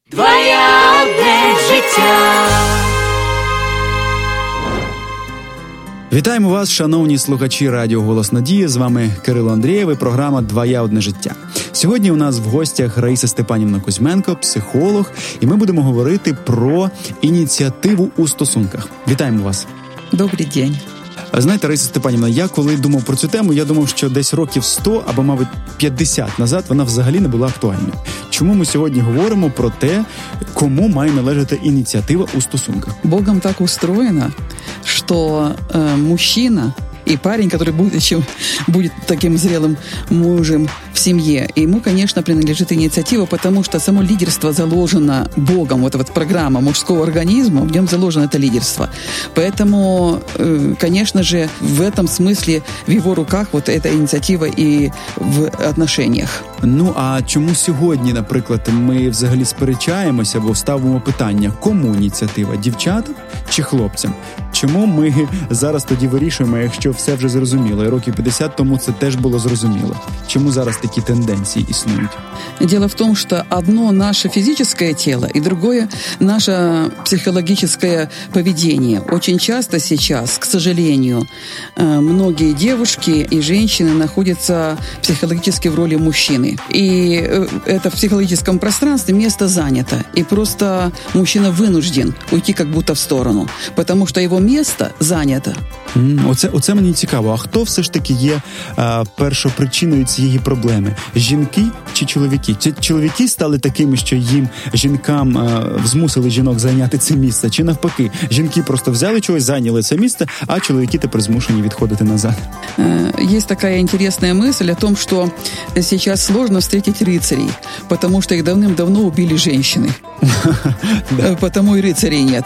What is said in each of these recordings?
Двоє життя. Вітаємо вас, шановні слухачі Радіо Голос Надії. З вами Кирило Андрієв і програма «Двоє життя». Сьогодні у нас в гостях Раїса Степанівна Кузьменко, психолог, і ми будемо говорити про ініціативу у стосунках. Вітаємо вас. Добрий день. Знаєте, Раїса Степанівна, я коли думав про цю тему, я думав, що десь років 100 або, мабуть, 50 назад вона взагалі не була актуальною. Чому ми сьогодні говоримо про те, кому має належати ініціатива у стосунках? Богом так устроено, что мужчина и парень, который будет таким зрелым мужем в семье, ему, конечно, принадлежит инициатива, потому что само лидерство заложено Богом, вот эта вот программа мужского организма, в нем заложено это лидерство. Поэтому, конечно же, в этом смысле в его руках вот эта инициатива и в отношениях. Ну, а чому сьогодні, наприклад, ми взагалі сперечаємося або ставимо питання, кому ініціатива, дівчатам чи хлопцям? Чому ми зараз тоді вирішуємо, якщо все вже зрозуміло, і років 50 тому це теж було зрозуміло? Чому зараз такі тенденції існують? Дело в том, что одно наше физическое тело и другое наше психологическое поведение. Очень часто сейчас, к сожалению, многие девушки и женщины находятся психологически в роли мужчины. И это в психологическом пространстве место занято. И просто мужчина вынужден уйти как будто в сторону, потому что его место занято. Оце мені цікаво. А хто все ж таки є першопричиною цієї проблеми? Жінки чи чоловіки? Чи чоловіки стали такими, що жінкам змусили жінок зайняти це місце? Чи навпаки, жінки просто взяли чогось, зайняли це місце, а чоловіки тепер змушені відходити назад? Есть такая интересная мысль о том, что сейчас сложно встретить рыцарей, потому что их давным-давно убили женщины. Потому и рыцарей нет.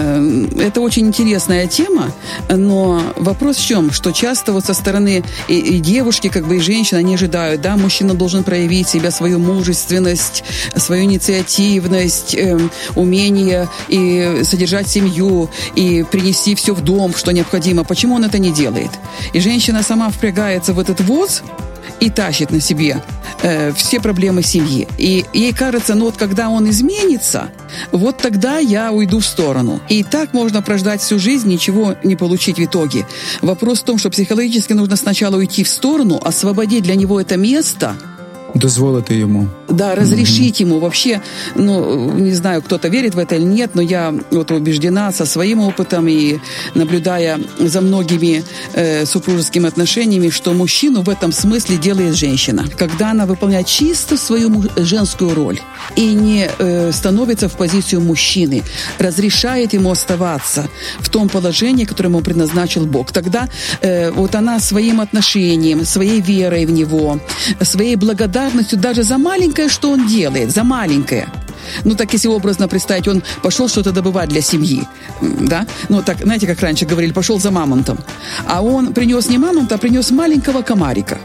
Это очень интересная тема, но вопрос в чем? Что часто вот со стороны и девушки, как бы и женщины, они ожидают, да, мужчина должен проявить себя, свою мужественность, свою инициативность, умение и содержать семью, и принести все в дом, что необходимо. Почему он это не делает? И женщина сама впрягается в этот воз и тащит на себе все проблемы семьи. И ей кажется, ну вот когда он изменится, вот тогда я уйду в сторону. И так можно прождать всю жизнь, ничего не получить в итоге. Вопрос в том, что психологически нужно сначала уйти в сторону, освободить для него это место, дозволити йому. Да, разрешить ему вообще, ну, не знаю, кто-то верит в это или нет, но я вот убеждена со своим опытом и наблюдая за многими супружескими отношениями, что мужчину в этом смысле делает женщина. Когда она выполняет чисто свою женскую роль и не становится в позицию мужчины, разрешает ему оставаться в том положении, которое ему предназначил Бог. Тогда вот она своим отношением, своей верой в него, своей благодарностью даже за маленькое, что он делает, за маленькое. Ну, так если образно представить, он пошел что-то добывать для семьи, да? Ну, так, знаете, как раньше говорили, пошел за мамонтом. А он принес не мамонта, а принес маленького комарика.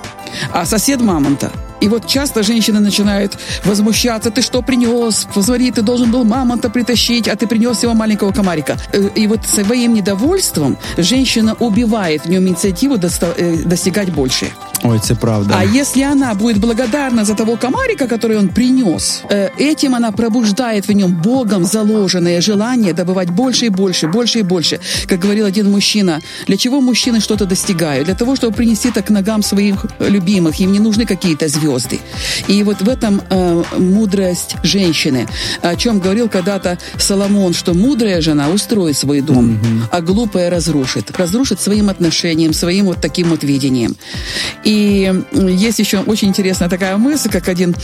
А сосед мамонта. И вот часто женщины начинают возмущаться. Ты что принес? Посмотри, ты должен был мамонта притащить, а ты принес его маленького комарика. И вот своим недовольством женщина убивает в нем инициативу достигать больше. Ой, це правда. А если она будет благодарна за того комарика, который он принес, этим она пробуждает в нем Богом заложенное желание добывать больше и больше, больше и больше. Как говорил один мужчина, для чего мужчины что-то достигают? Для того, чтобы принести это к ногам своих любимых. Им не нужны какие-то звезды. И вот в этом мудрость женщины. О чем говорил когда-то Соломон, что мудрая жена устроит свой дом, а глупая разрушит. Разрушит своим отношением, своим вот таким вот видением. И есть еще очень интересная такая мысль, как один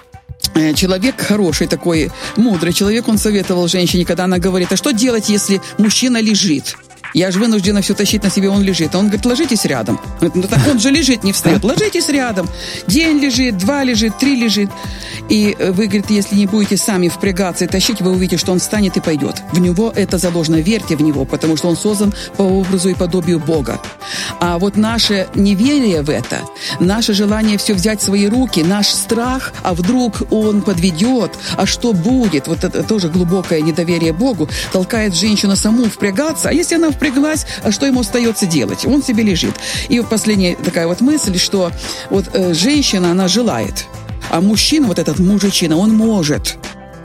человек хороший такой, мудрый человек, он советовал женщине, когда она говорит, а что делать, если мужчина лежит? Я же вынуждена все тащить на себе, он лежит. А он говорит, ложитесь рядом. Говорит, ну так он же лежит, не встает. Ложитесь рядом. День лежит, 2 лежит, 3 лежит. И вы, говорит, если не будете сами впрягаться и тащить, вы увидите, что он встанет и пойдет. В него это заложено. Верьте в него, потому что он создан по образу и подобию Бога. А вот наше неверие в это, наше желание все взять в свои руки, наш страх, а вдруг он подведет, а что будет? Вот это тоже глубокое недоверие Богу толкает женщину саму впрягаться. А если она впряглась, а что ему остается делать? Он себе лежит. И вот последняя такая вот мысль, что вот женщина, она желает, а мужчина, вот этот мужичина, он может.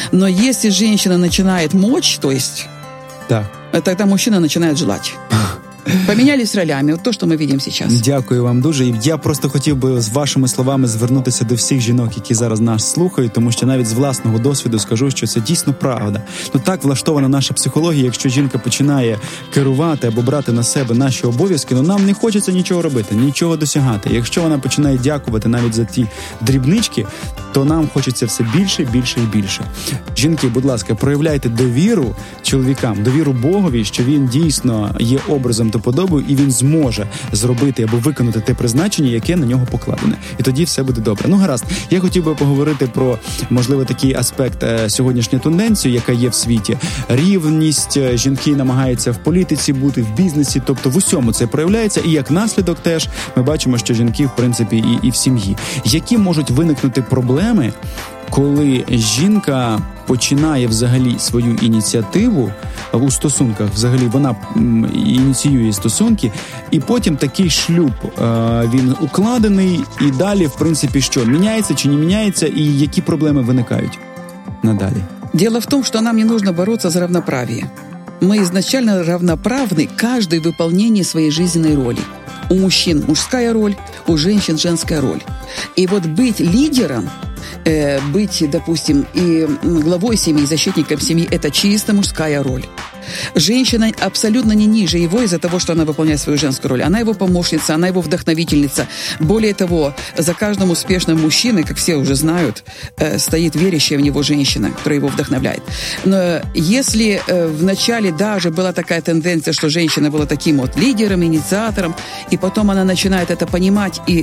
Но если женщина начинает мочь, то есть, Так. тогда мужчина начинает желать. Помінялись ролями, от то, що ми бачимо зараз. Дякую вам дуже. І я просто хотів би з вашими словами звернутися до всіх жінок, які зараз нас слухають, тому що навіть з власного досвіду скажу, що це дійсно правда. Ну так влаштована наша психологія, якщо жінка починає керувати або брати на себе наші обов'язки, ну нам не хочеться нічого робити, нічого досягати. Якщо вона починає дякувати навіть за ті дрібнички, то нам хочеться все більше, більше і більше. Жінки, будь ласка, проявляйте довіру чоловікам, довіру Богові, що він дійсно є образом та подобою, і він зможе зробити або виконати те призначення, яке на нього покладене. І тоді все буде добре. Ну, гаразд. Я хотів би поговорити про, можливо, такий аспект сьогоднішньої тенденції, яка є в світі. Рівність, жінки намагаються в політиці бути, в бізнесі, тобто в усьому це проявляється. І як наслідок теж ми бачимо, що жінки, в принципі, і в сім'ї. Які можуть виникнути проблеми, коли жінка починає взагалі свою ініціативу у стосунках, взагалі вона ініціює стосунки, і потім такий шлюб, він укладений, і далі, в принципі, що? Міняється чи не міняється, і які проблеми виникають надалі? Дело в том, что нам не нужно бороться за равноправие. Мы изначально равноправны, каждый в выполнении своей жизненной роли. У мужчин мужская роль, у женщин женская роль. И вот быть лидером, быть, допустим, и главой семьи, защитником семьи – это чисто мужская роль. Женщина абсолютно не ниже его из-за того, что она выполняет свою женскую роль. Она его помощница, она его вдохновительница. Более того, за каждым успешным мужчиной, как все уже знают, стоит верящая в него женщина, которая его вдохновляет. Но если вначале даже была такая тенденция, что женщина была таким вот лидером, инициатором, и потом она начинает это понимать и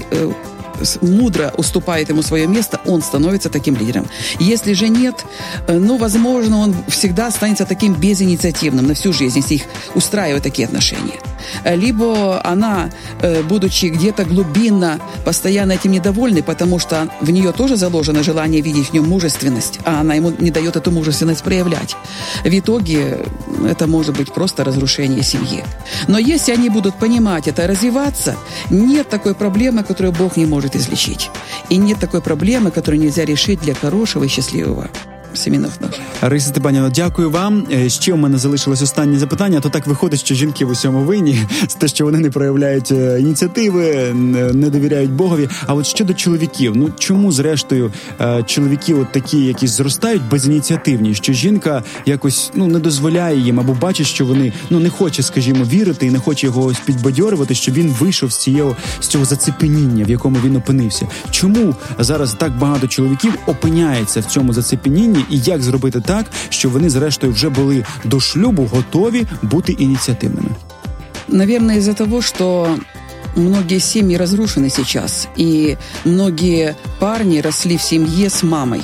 мудро уступает ему свое место, он становится таким лидером. Если же нет, ну, возможно, он всегда останется таким безинициативным на всю жизнь, если их устраивают такие отношения. Либо она, будучи где-то глубинно, постоянно этим недовольной, потому что в нее тоже заложено желание видеть в нем мужественность, а она ему не дает эту мужественность проявлять. В итоге это может быть просто разрушение семьи. Но если они будут понимать это, развиваться, нет такой проблемы, которую Бог не может излечить. И нет такой проблемы, которую нельзя решить для хорошего и счастливого сімейних отношень. Раїса Степанівна, дякую вам. Ще в мене залишилось останнє запитання. То так виходить, що жінки в усьому винні, те, що вони не проявляють ініціативи, не довіряють Богові. А от щодо чоловіків, ну чому зрештою чоловіки от такі, які зростають безініціативні, що жінка якось не дозволяє їм або бачить, що вони не хоче, скажімо, вірити і не хоче його підбадьорювати, щоб він вийшов з цього зацепеніння, в якому він опинився. Чому зараз так багато чоловіків опиняється в цьому зацепенінні? І як зробити так, щоб вони, зрештою, вже були до шлюбу готові бути ініціативними? Наверное, из-за того, что многие семьи разрушены сейчас, и многие парни росли в семье с мамой.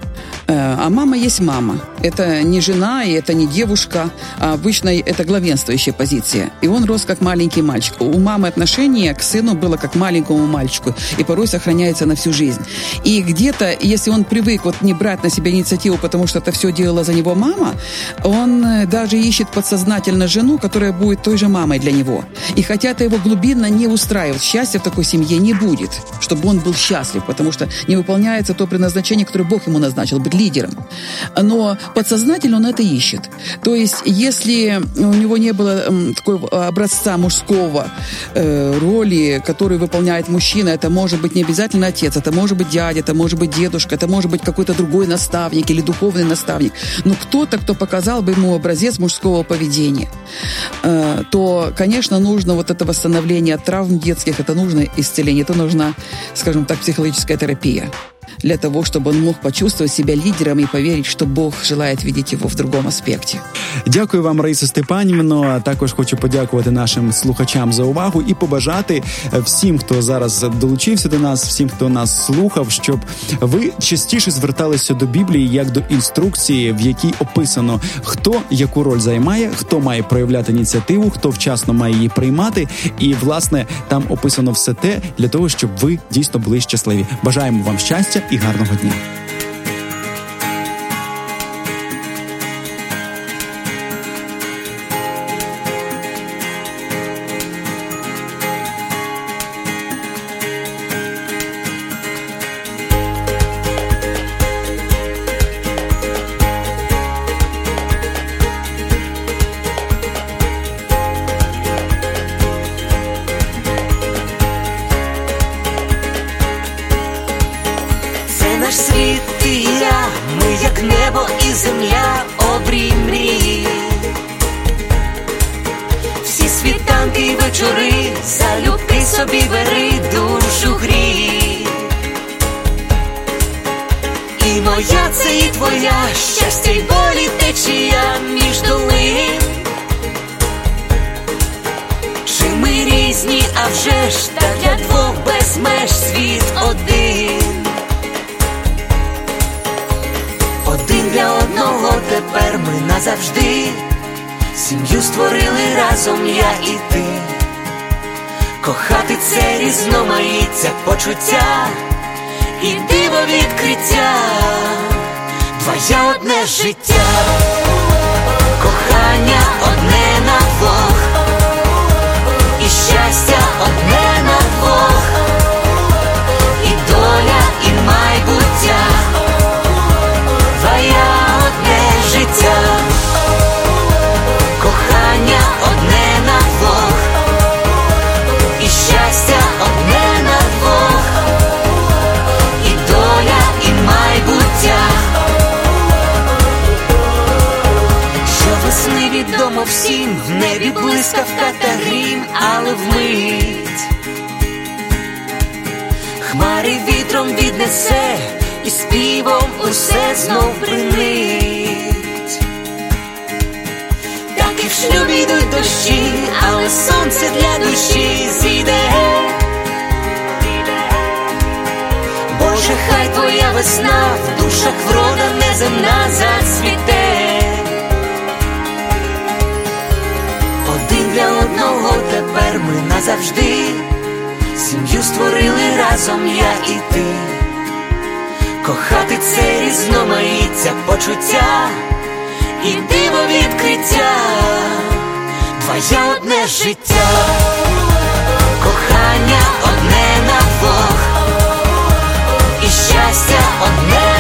А мама есть мама. Это не жена, и это не девушка, а обычно это главенствующая позиция. И он рос как маленький мальчик. У мамы отношение к сыну было как к маленькому мальчику, и порой сохраняется на всю жизнь. И где-то, если он привык не брать на себя инициативу, потому что это все делала за него мама, он даже ищет подсознательно жену, которая будет той же мамой для него. И хотя это его глубинно не устраивает, счастья в такой семье не будет, чтобы он был счастлив, потому что не выполняется то предназначение, которое Бог ему назначил, быть лидером. Но подсознательно он это ищет. То есть, если у него не было такого образца мужского роли, которую выполняет мужчина, это может быть не обязательно отец, это может быть дядя, это может быть дедушка, это может быть какой-то другой наставник или духовный наставник. Но кто-то, кто показал бы ему образец мужского поведения, то, конечно, нужно вот это восстановление от травм детских, это нужно исцеление, это нужна, скажем так, психологическая терапия. Для того, чтобы он мог почувствовать себя лидером и поверить, что Бог желает видеть его в другом аспекте. Дякую вам, Раїса Степанівно. Також хочу подякувати нашим слухачам за увагу і побажати всім, хто зараз долучився до нас, всім, хто нас слухав, щоб ви частіше зверталися до Біблії як до інструкції, в якій описано, хто яку роль займає, хто має проявляти ініціативу, хто вчасно має її приймати. І, власне, там описано все те для того, щоб ви дійсно були щасливі. Бажаємо вам щастя і гарного дня. це і твоя, щастя й болі течія між долин. Чи ми різні, а вже ж, та для двох без меж світ один. Один для одного тепер ми назавжди. Сім'ю створили разом я і ти. Кохати це різноманіття почуття і диво відкриття. Твоє одне життя, кохання одне на двох, і щастя одне на двох, і доля, і майбуття. Твоє одне життя, кохання одне на двох, і щастя одне на двох, і доля, і майбуття. Щовесни відомо всім, в небі блискавка та грім, але вмить хмари вітром віднесе, і співом усе знов бринить. Так і в шлюбі йдуть дощі, але сонце для душі зійде. Боже, хай твоя весна в душах врода неземна зацвіте. Один для одного тепер ми назавжди. Сім'ю створили разом я і ти. Кохати це різноманіття почуття і диво відкриття. Твоє одне життя, кохання одне на двох, і щастя одне